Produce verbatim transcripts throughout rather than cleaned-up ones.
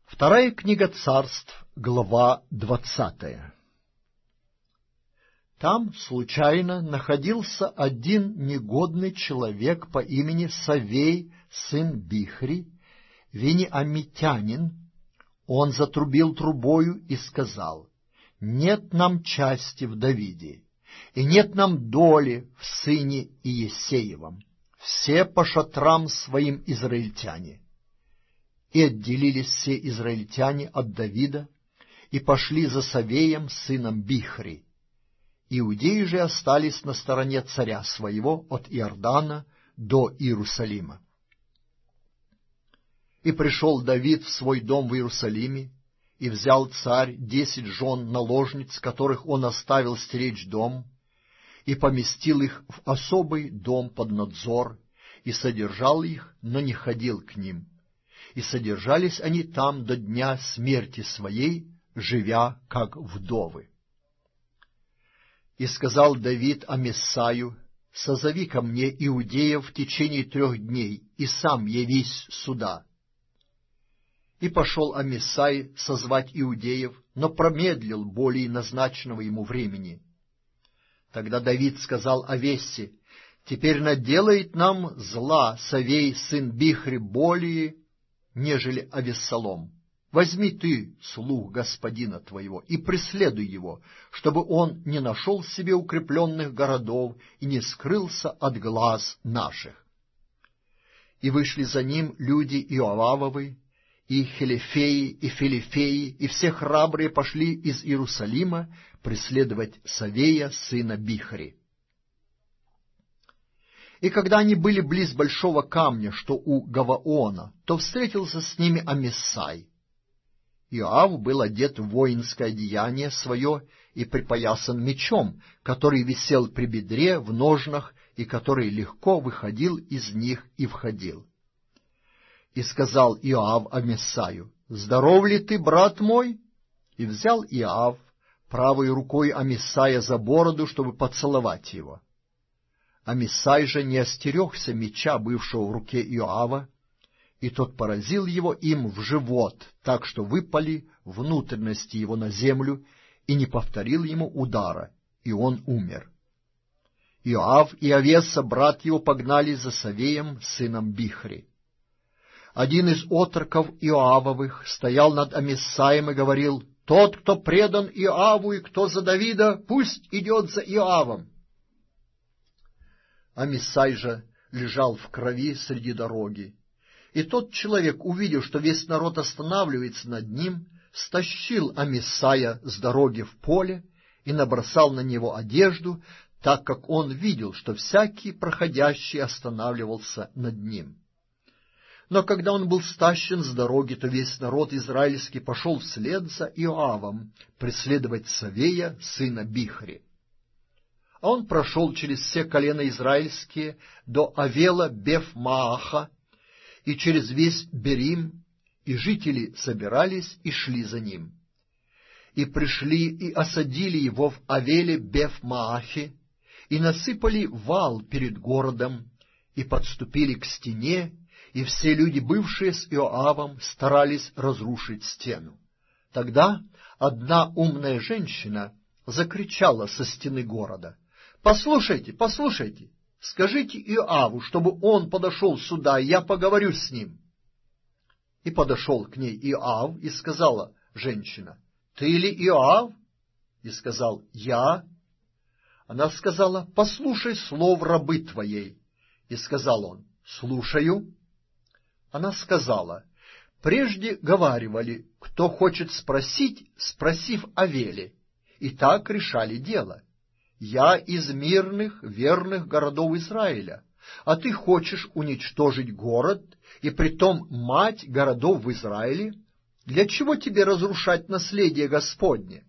Вторая книга Царств, глава двадцатая. Там случайно находился один негодный человек по имени Савей, сын Бихри, вениамитянин. Он затрубил трубою и сказал: «Нет нам части в Давиде, и нет нам доли в сыне Иессеевом. Все по шатрам своим израильтяне». И отделились все израильтяне от Давида, и пошли за Савеем, сыном Бихри. Иудеи же остались на стороне царя своего от Иордана до Иерусалима. И пришел Давид в свой дом в Иерусалиме, и взял царь десять жен наложниц, которых он оставил стеречь дом, и поместил их в особый дом под надзор, и содержал их, но не ходил к ним. И содержались они там до дня смерти своей, живя как вдовы. И сказал Давид Амиссаю: «Созови ко мне иудеев в течение трех дней, и сам явись сюда». И пошел Амиссай созвать иудеев, но промедлил более назначенного ему времени. Тогда Давид сказал Авессе: «Теперь наделает нам зла Савей, сын Бихри, более, нежели Авессалом. Возьми ты слуг господина твоего и преследуй его, чтобы он не нашел себе укрепленных городов и не скрылся от глаз наших». И вышли за ним люди Иоавовы, и Хелефеи, и Филифеи, и все храбрые пошли из Иерусалима преследовать Савея, сына Бихри. И когда они были близ большого камня, что у Гаваона, то встретился с ними Амиссай. Иоав был одет в воинское одеяние свое и припоясан мечом, который висел при бедре в ножнах, и который легко выходил из них и входил. И сказал Иоав Амиссаю: «Здоров ли ты, брат мой?» И взял Иоав правой рукой Амиссая за бороду, чтобы поцеловать его. Амиссай же не остерегся меча, бывшего в руке Иоава, и тот поразил его им в живот, так что выпали внутренности его на землю, и не повторил ему удара, и он умер. Иоав и Авеса, брат его, погнали за Савеем, сыном Бихри. Один из отроков Иоавовых стоял над Амиссаем и говорил: «Тот, кто предан Иоаву и кто за Давида, пусть идет за Иоавом». Амиссай же лежал в крови среди дороги. И тот человек, увидев, что весь народ останавливается над ним, стащил Амиссая с дороги в поле и набросал на него одежду, так как он видел, что всякий проходящий останавливался над ним. Но когда он был стащен с дороги, то весь народ израильский пошел вслед за Иоавом преследовать Савея, сына Бихри. А он прошел через все колена израильские до Авела Беф-Мааха и через весь Берим, и жители собирались и шли за ним. И пришли и осадили его в Авеле Беф-Маахе, и насыпали вал перед городом, и подступили к стене, и все люди, бывшие с Иоавом, старались разрушить стену. Тогда одна умная женщина закричала со стены города: «Послушайте, послушайте, скажите Иоаву, чтобы он подошел сюда, и я поговорю с ним». И подошел к ней Иоав, и сказала женщина: «Ты ли Иоав?» И сказал: «Я». Она сказала: «Послушай слов рабы твоей». И сказал он: «Слушаю». Она сказала: «Прежде говаривали, кто хочет спросить, спросив Авеле, и так решали дело. Я из мирных, верных городов Израиля, а ты хочешь уничтожить город, и притом мать городов в Израиле? Для чего тебе разрушать наследие Господне?»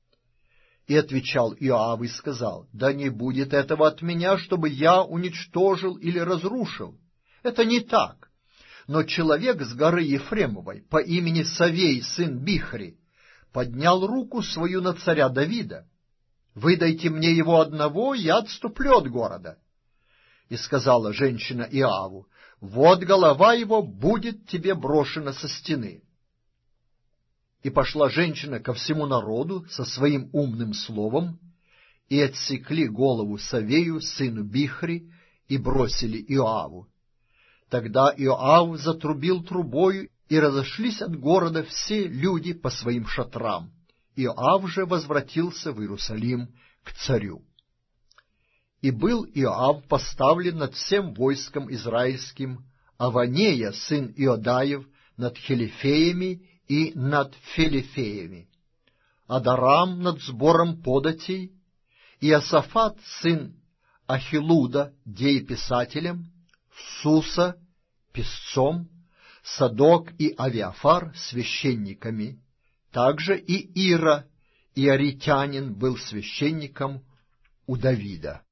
И отвечал Иоав и сказал: «Да не будет этого от меня, чтобы я уничтожил или разрушил. Это не так. Но человек с горы Ефремовой по имени Савей, сын Бихри, поднял руку свою на царя Давида. Выдайте мне его одного, я отступлю от города». И сказала женщина Иоаву: «Вот голова его будет тебе брошена со стены». И пошла женщина ко всему народу со своим умным словом, и отсекли голову Савею, сыну Бихри, и бросили Иоаву. Тогда Иоав затрубил трубою, и разошлись от города все люди по своим шатрам. Иоав же возвратился в Иерусалим к царю. И был Иоав поставлен над всем войском израильским, Аванея, сын Иодаев, над хелифеями и над фелифеями, Адарам над сбором податей, и Иосафат, сын Ахилуда, дееписателем, Суса, писцом, Садок и Авиафар священниками, также и Ира, иоритянин, был священником у Давида.